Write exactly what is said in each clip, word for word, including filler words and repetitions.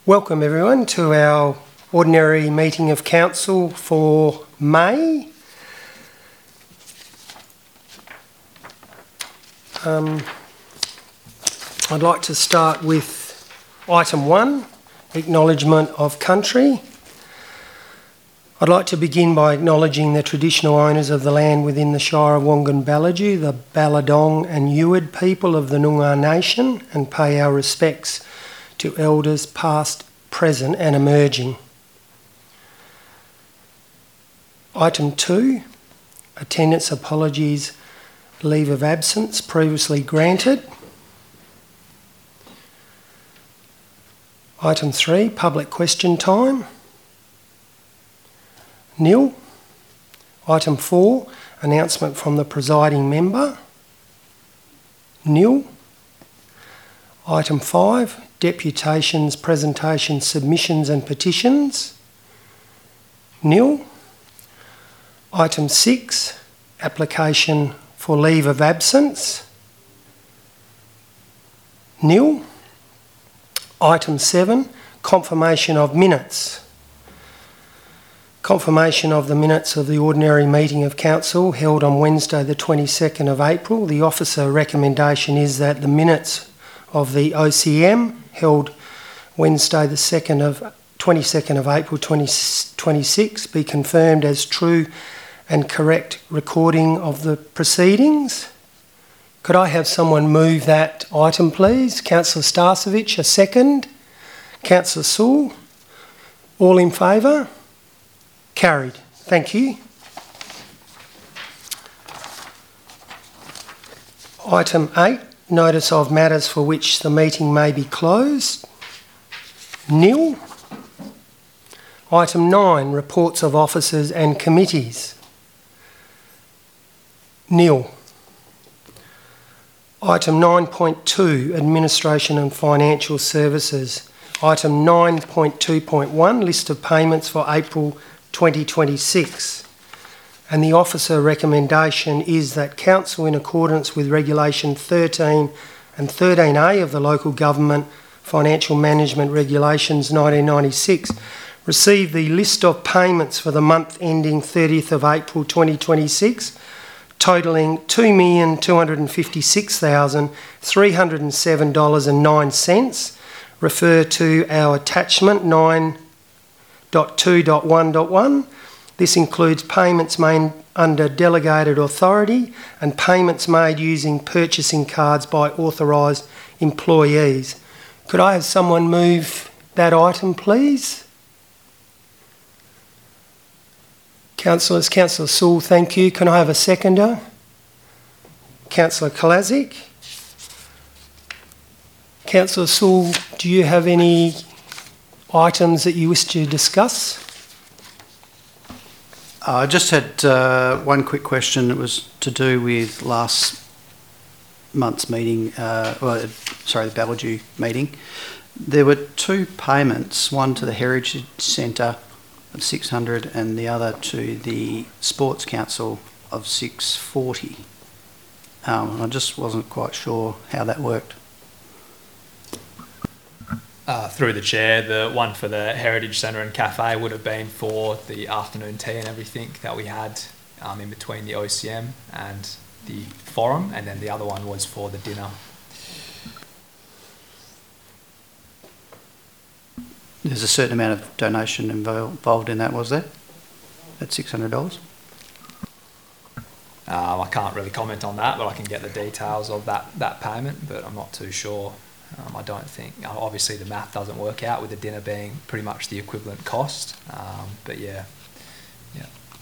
Welcome everyone to our ordinary meeting of council for May. Um, I'd like to start with item one, acknowledgement of country. I'd like to begin by acknowledging the traditional owners of the land within the Shire of Wongan-Ballagoo, the Balladong and Yuid people of the Noongar Nation, and pay our respects to elders past, present and emerging. Item two, attendance apologies, leave of absence previously granted. Item three, public question time. Nil. Item four, announcement from the presiding member. Nil. Item five, deputations, presentations, submissions and petitions. Nil. Item six, application for leave of absence. Nil. Item seven, confirmation of minutes. Confirmation of the minutes of the ordinary meeting of council held on Wednesday the twenty-second of April. The officer recommendation is that the minutes of the O C M held Wednesday the second of twenty-second of April twenty twenty-six be confirmed as true and correct recording of the proceedings. Could I have someone move that item, please? Councillor Starcevich, a second. Councillor Sewell, all in favour? Carried. Thank you. Item eight, notice of matters for which the meeting may be closed. Nil. Item nine, reports of officers and committees. Nil. Item nine point two, administration and financial services. Item nine point two point one, list of payments for April twenty twenty-six. And the officer recommendation is that council, in accordance with regulation thirteen and thirteen A of the Local Government Financial Management Regulations nineteen ninety-six, receive the list of payments for the month ending thirtieth of April twenty twenty-six, totalling two million two hundred fifty-six thousand three hundred seven dollars and nine cents. Refer to our attachment nine point two point one point one. This includes payments made under delegated authority and payments made using purchasing cards by authorised employees. Could I have someone move that item, please? Councillors, Councillor Sewell, thank you. Can I have a seconder? Councillor Kolazic. Councillor Sewell, do you have any items that you wish to discuss? I just had uh, one quick question. It was to do with last month's meeting, uh, well, sorry, the Ballagoo meeting. There were two payments, one to the Heritage Centre of six hundred dollars and the other to the Sports Council of six hundred forty dollars. Um, I just wasn't quite sure how that worked. Uh, through the chair, the one for the Heritage Centre and Cafe would have been for the afternoon tea and everything that we had um, in between the O C M and the forum, and then the other one was for the dinner. There's a certain amount of donation involved in that, was there? At six hundred dollars? Um, I can't really comment on that, but I can get the details of that, that payment, but I'm not too sure. Um, I don't think, obviously the math doesn't work out with the dinner being pretty much the equivalent cost, um, but yeah, yeah.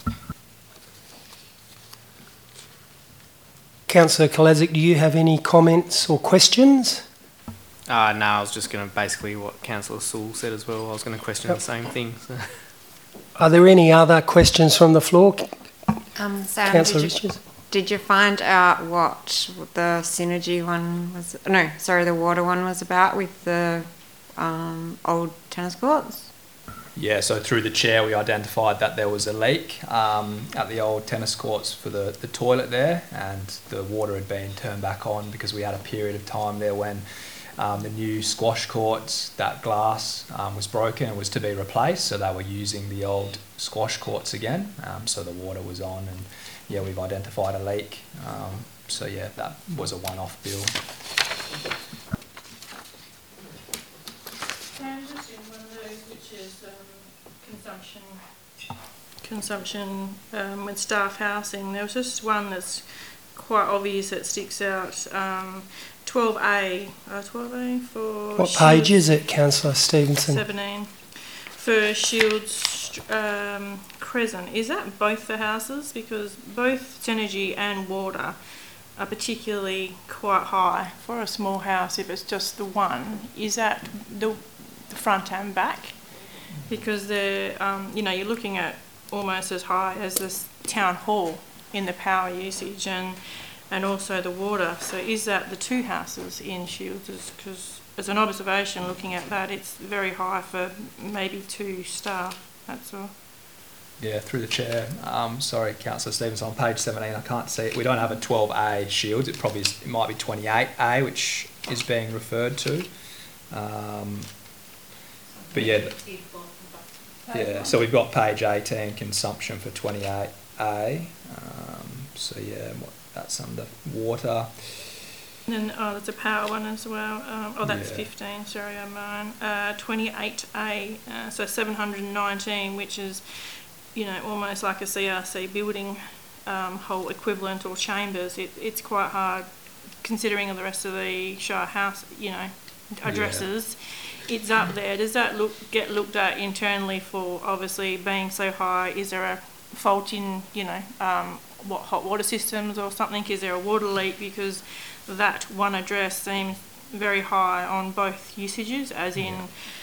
Councillor Kolazic, do you have any comments or questions? Uh, no, I was just going to basically what Councillor Sewell said as well. I was going to question yep. the same thing. So. Are there any other questions from the floor? Um, Sam, Councillor did you, Richards? did you find out what the synergy one was? No, sorry, the water one was about with the um, old tennis courts? Yeah, so through the chair we identified that there was a leak um, at the old tennis courts for the, the toilet there, and the water had been turned back on because we had a period of time there when Um, the new squash courts, that glass um, was broken and was to be replaced, so they were using the old squash courts again. Um, so the water was on, and yeah, we've identified a leak. Um, so yeah, that was a one-off bill. Can I just in one of those, which is um, consumption, consumption um, with staff housing? There was just one that's quite obvious that sticks out. Um, twelve A, uh, twelve A for What page Shields- is it, Councillor Stevenson? seventeen for Shields um, Crescent. Is that both the houses? Because both Synergy and Water are particularly quite high for a small house. If it's just the one, is that the, the front and back? Because they're, um, you know, you're looking at almost as high as this town hall in the power usage and and also the water. So is that the two houses in Shields? Because as an observation, looking at that, it's very high for maybe two staff. That's all. Yeah, through the chair. Um, sorry, Councillor Stevens, on page seventeen, I can't see it. We don't have a twelve A Shields. It probably is, it might be twenty-eight A, which is being referred to. Um, but yeah, yeah. So we've got page eighteen, consumption for twenty-eight A. Um, so yeah, what, that's under water. And then, oh, there's a power one as well. Um, oh, that's Yeah. fifteen, sorry, I'm mine. Uh, twenty-eight A, uh, so seven hundred nineteen, which is, you know, almost like a C R C building um, whole equivalent or chambers. It, it's quite hard, considering the rest of the Shire House, you know, addresses. It's up there. Does that look get looked at internally for obviously being so high? Is there a fault in, you know, um, what hot water systems or something? Is there a water leak? Because that one address seems very high on both usages, as in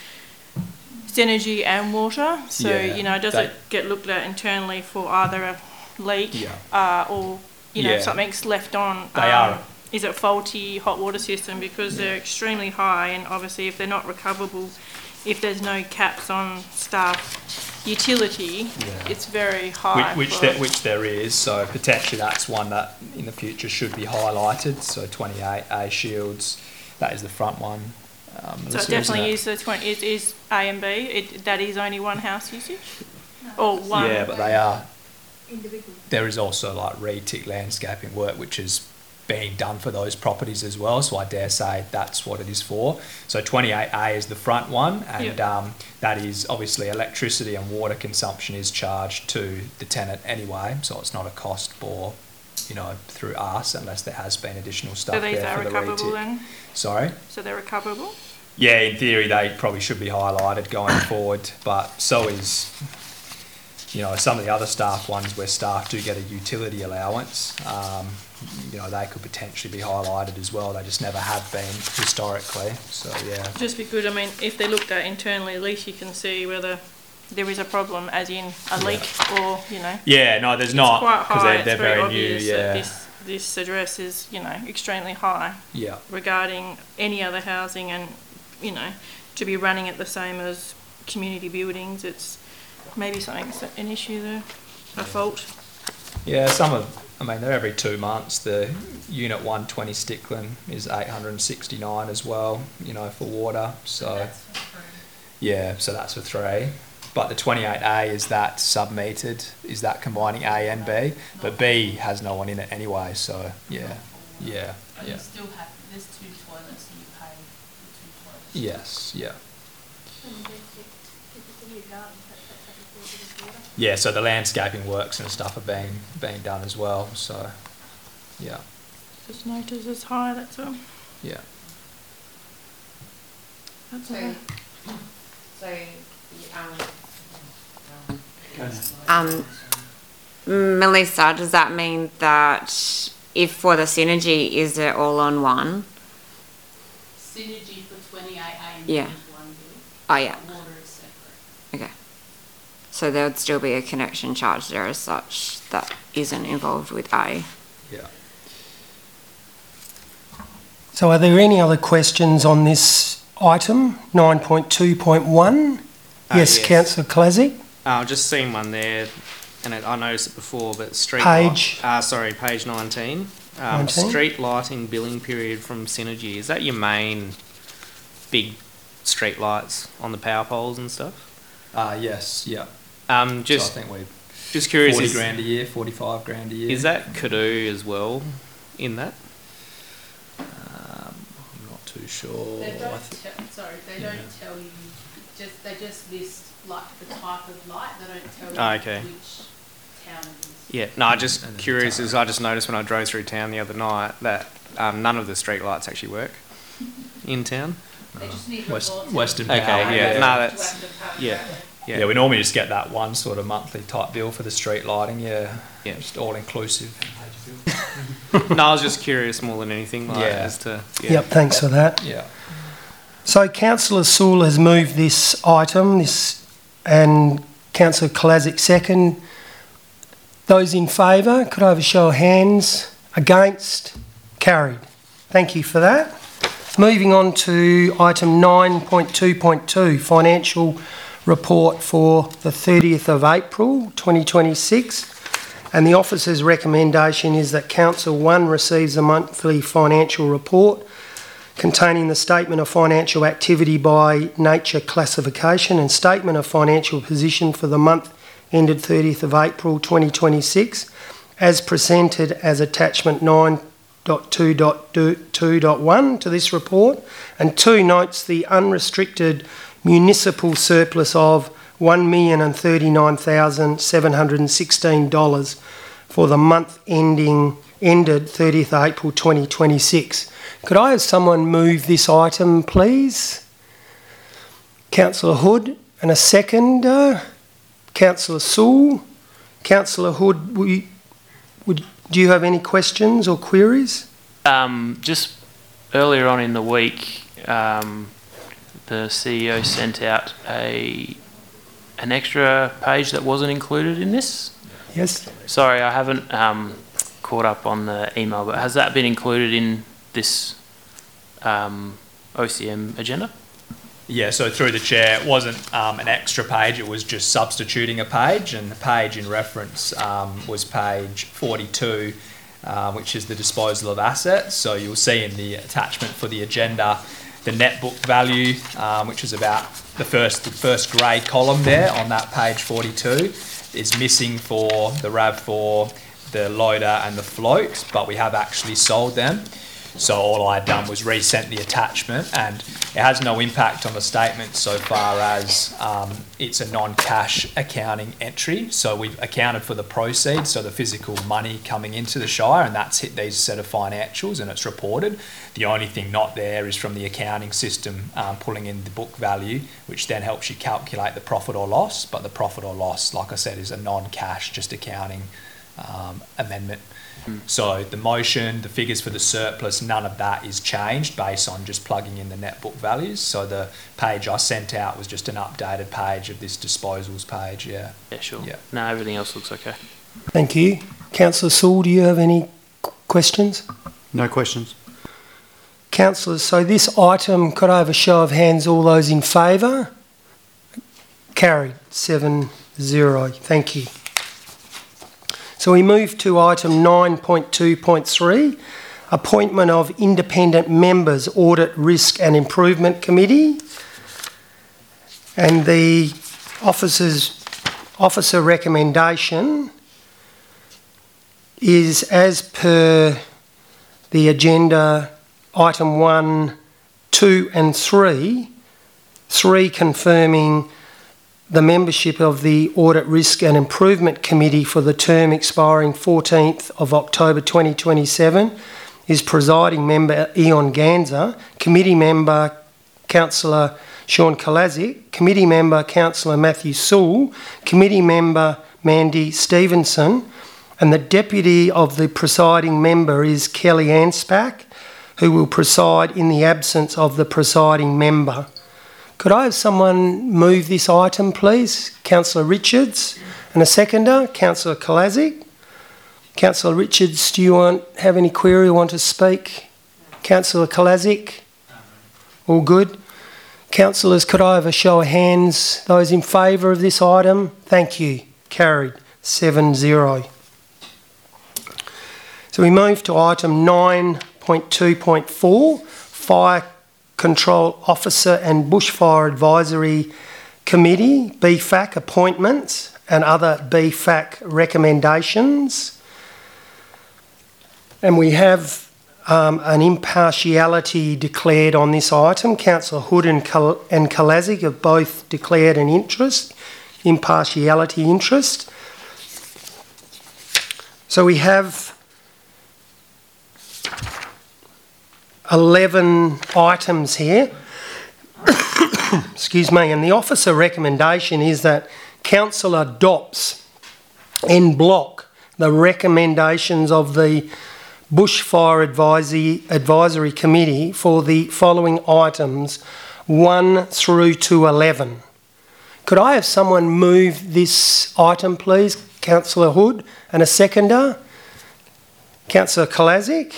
Synergy and water. So, Yeah, you know, does they- it get looked at internally for either a leak Yeah. uh, or, you know, Yeah. something's left on? They um, are. Is it faulty hot water system? Because they're extremely high, and obviously if they're not recoverable, if there's no caps on staff utility, Yeah. it's very high. Which, which, for- there, which there is, so potentially that's one that in the future should be highlighted. So twenty-eight A Shields, that is the front one. Um, So it isn't definitely it? is the twenty. It is A and B. It, that is only one house usage, or one. Yeah, but they are. There is also like re-tick landscaping work, which is being done for those properties as well. So I dare say that's what it is for. So twenty-eight A is the front one, and Yeah. um, that is obviously electricity and water consumption is charged to the tenant anyway. So it's not a cost for, you know, through us unless there has been additional stuff So these there are for the recoverable re-tick. then. Sorry. So they're recoverable. Yeah, in theory, they probably should be highlighted going forward, but so is, you know, some of the other staff ones where staff do get a utility allowance. Um, you know, they could potentially be highlighted as well. They just never have been historically. So yeah, Just be good. I mean, if they're looked at internally, at least you can see whether there is a problem, as in a leak, or you know. yeah, no, there's It's not quite because high. they're, It's they're very, very new. obvious that Yeah, this this address is, you know, extremely high yeah, regarding any other housing, and you know, to be running it the same as community buildings, it's maybe something's an issue there, a fault. yeah. Some of, I mean, they're every two months. The Unit one twenty Stickland is eight hundred and sixty-nine as well. You know, for water. So yeah, so that's for three. But the twenty-eight A is that sub-metered, is that combining A and B, but B has no one in it anyway, so yeah, yeah, But you yeah. still have, there's two toilets, so you pay for two toilets. Yes, yeah. Yeah, so the landscaping works and stuff are being, being done as well, so, yeah, Just notice it's high, that's all. yeah. That's So, all. so, um, um, Melissa, does that mean that if for the Synergy, is it all on one? Synergy for twenty-eight A and Yeah. is one bill. Oh, yeah, Water is separate. okay. So there would still be a connection charge there as such that isn't involved with A. Yeah. So are there any other questions on this item, nine point two point one? Uh, Yes, yes. Councillor Clazy. Uh, I've just seen one there, and it, I noticed it before, but street Page? Light, uh, sorry, page nineteen. Um, nineteen? Street lighting billing period from Synergy. Is that your main big street lights on the power poles and stuff. Uh, yes, yeah. Um, just so I think we just curious. forty Is, grand a year, forty-five grand a year. is that Cadoo as well in that? Um, I'm not too sure. They I don't th- tell, sorry, they Yeah. don't tell you, just, they just list like the type of light, they don't tell you Oh, okay. which town it is. Yeah. No, I just And the curious tower. as I just noticed when I drove through town the other night that um, none of the street lights actually work in town. They just need West, reports. Western Okay, Power. yeah, To no, have that's- the power yeah. power. Yeah. Yeah, we normally just get that one sort of monthly type bill for the street lighting. Yeah, Yeah. just all inclusive. No, I was just curious more than anything, like, Yeah. as to yeah. Yep, thanks for that. Yeah. So Councillor Sewell has moved this item, this, and Councillor Kolasic second. Those in favour, could I have a show of hands? Against? Carried. Thank you for that. Moving on to item nine point two point two, financial report for the thirtieth of April twenty twenty-six. And the officer's recommendation is that Council one receives a monthly financial report containing the statement of financial activity by nature classification and statement of financial position for the month ended thirtieth of April twenty twenty-six, as presented as attachment nine point two point two point one to this report, and two notes the unrestricted municipal surplus of one million thirty-nine thousand seven hundred sixteen dollars for the month ending ended thirtieth of April twenty twenty-six. Could I have someone move this item, please? Councillor Hood, and a seconder. Councillor Sewell. Councillor Hood, would, would, do you have any questions or queries? Um, just earlier on in the week, um, the C E O sent out a an extra page that wasn't included in this. Yes? Sorry, I haven't um, caught up on the email, but has that been included in this um, O C M agenda? Yeah, so through the chair, it wasn't um, an extra page, it was just substituting a page, and the page in reference um, was page forty-two, uh, which is the disposal of assets. So you'll see in the attachment for the agenda, the net book value, um, which is about the first, the first grey column there on that page forty-two, is missing for the R A V four, the loader and the float, but we have actually sold them. So all I had done was resent the attachment, and it has no impact on the statement so far as um, it's a non-cash accounting entry. So we've accounted for the proceeds, so the physical money coming into the Shire, and that's hit these set of financials and it's reported. The only thing not there is from the accounting system um, pulling in the book value, which then helps you calculate the profit or loss. But the profit or loss, like I said, is a non-cash, just accounting um, amendment. So the motion, the figures for the surplus, none of that is changed based on just plugging in the net book values. So the page I sent out was just an updated page of this disposals page, yeah. Yeah, sure. Yeah. No, everything else looks okay. Thank you. Councillor Sewell, do you have any qu- questions? No questions. Councillors, so this item, could I have a show of hands, all those in favour? Carried, seven zero. Thank you. So we move to item nine point two point three, appointment of independent members, Audit, Risk and Improvement Committee. And the officer's officer recommendation is, as per the agenda, item one, two and three, three confirming the membership of the Audit, Risk and Improvement Committee for the term expiring fourteenth of October twenty twenty-seven is presiding member Eon Ganza, committee member Councillor Sean Kolasic, committee member Councillor Matthew Sewell, committee member Mandy Stevenson, and the deputy of the presiding member is Kelly Anspach, who will preside in the absence of the presiding member. Could I have someone move this item, please? Councillor Richards, and a seconder, Councillor Kolasic. Councillor Richards, do you want have any query or want to speak? Councillor Kolasic? All good. Councillors, could I have a show of hands? Those in favour of this item? Thank you. Carried, seven zero. So we move to item nine point two point four, fire Control Officer and Bushfire Advisory Committee, B F A C appointments and other B F A C recommendations. And we have um, an impartiality declared on this item. Councillor Hood and, Kal- and Kalazic have both declared an interest, impartiality interest. So we have eleven items here. Excuse me, and the officer recommendation is that council adopts en bloc the recommendations of the Bushfire Advisory, Advisory Committee for the following items one through to eleven. Could I have someone move this item, please? Councillor Hood, and a seconder. Councillor Kalazic.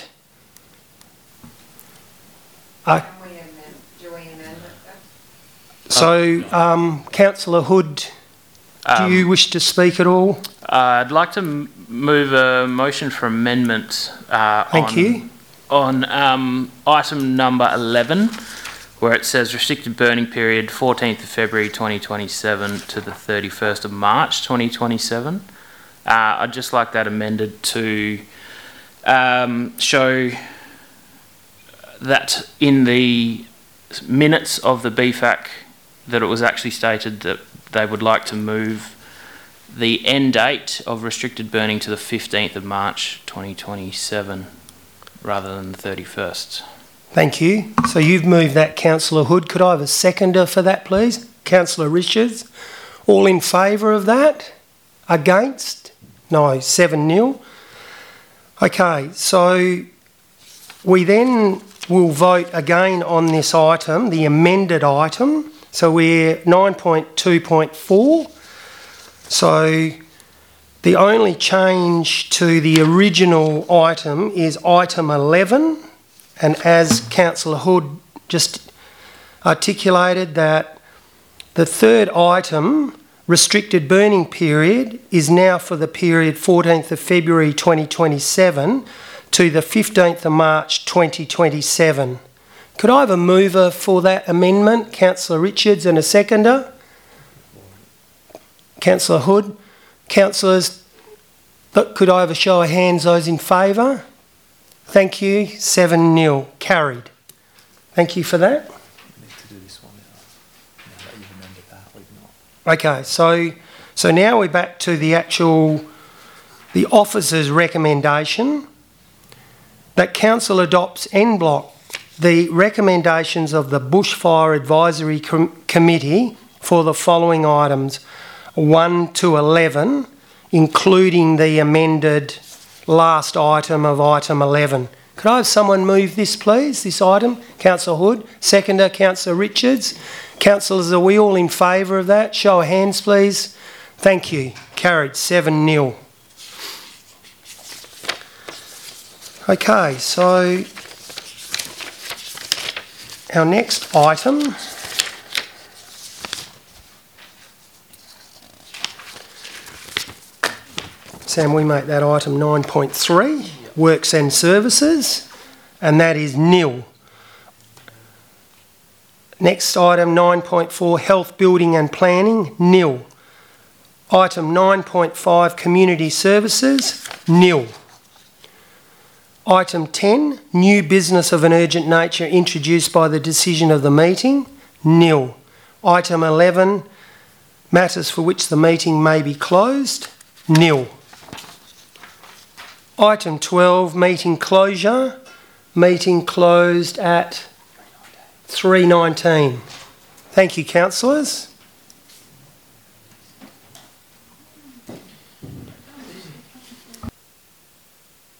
Uh, Can we amend, do we amend it? so, um, Councillor Hood, do Um, you wish to speak at all? Uh, I'd like to m- move a motion for amendment uh, Thank on, you. on um, item number eleven, where it says restricted burning period fourteenth of February twenty twenty-seven to the thirty-first of March twenty twenty-seven. Uh, I'd just like that amended to um, show that in the minutes of the B F A C that it was actually stated that they would like to move the end date of restricted burning to the fifteenth of March twenty twenty-seven rather than the thirty-first. Thank you. So you've moved that, Councillor Hood. Could I have a seconder for that, please? Councillor Richards. All in favour of that? Against? No, seven nil. Okay, so we then will vote again on this item, the amended item. So we're nine point two point four. So the only change to the original item is item eleven, and as Councillor Hood just articulated, that the third item, restricted burning period, is now for the period fourteenth of February twenty twenty-seven to the fifteenth of March twenty twenty-seven. Could I have a mover for that amendment, Councillor Richards, and a seconder? Councillor Hood. Councillors, but could I have a show of hands, those in favour? Thank you. seven nil. Carried. Thank you for that. Okay, so so now we're back to the actual, the officer's recommendation that council adopts en bloc the recommendations of the Bushfire Advisory Com- Committee for the following items one to eleven, including the amended last item of item eleven. Could I have someone move this, please, this item? Councillor Hood. Seconder, Councillor Richards. Councillors, are we all in favour of that? Show of hands, please. Thank you. Carried, seven nil. Okay, so our next item Sam, we make that item nine point three, works and services, and that is nil. Next item, nine point four, health, building and planning, nil. Item nine point five, community services, nil. Item ten, new business of an urgent nature introduced by the decision of the meeting, nil. Item eleven, matters for which the meeting may be closed, nil. Item twelve, meeting closure, meeting closed at three nineteen. Thank you, councillors.